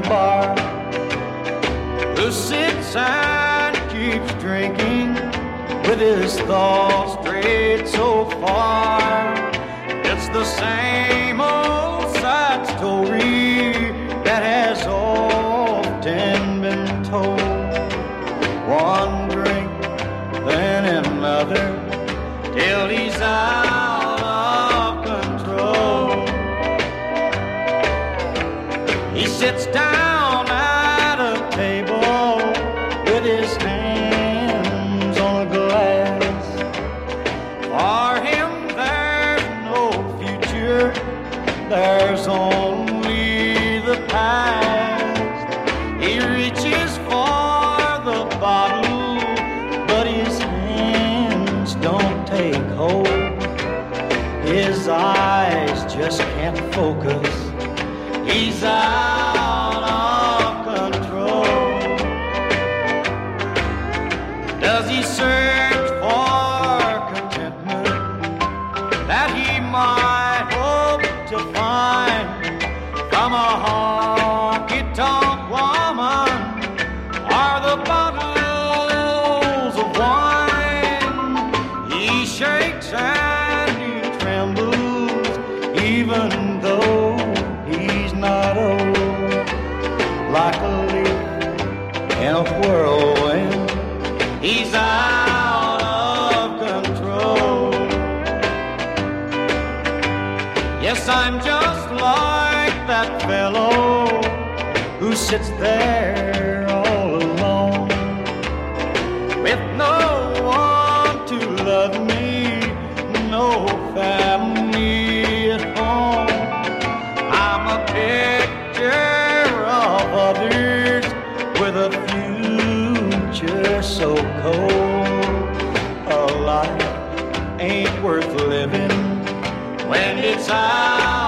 bar, who sits and keeps drinking with his thoughts straight so far. It's the same old sad story that has often been told. One drink, then another, till he's out of control. He sits down at a table with his hands on a glass. For him there's no future, there's only the past. He reaches for the bottle, but his hands don't take hold. His eyes just can't focus. He's out of control. Does he search for contentment that he might hope to find from a honky-tonk woman or the bottles of wine? He shakes and he trembles, even though he's not old. Like a leaf in a whirlwind, he's out of control. Yes, I'm just like that fellow who sits there all alone, with no one to love me, no family at home. I'm a picture of others with a future so cold. A life ain't worth living when it's out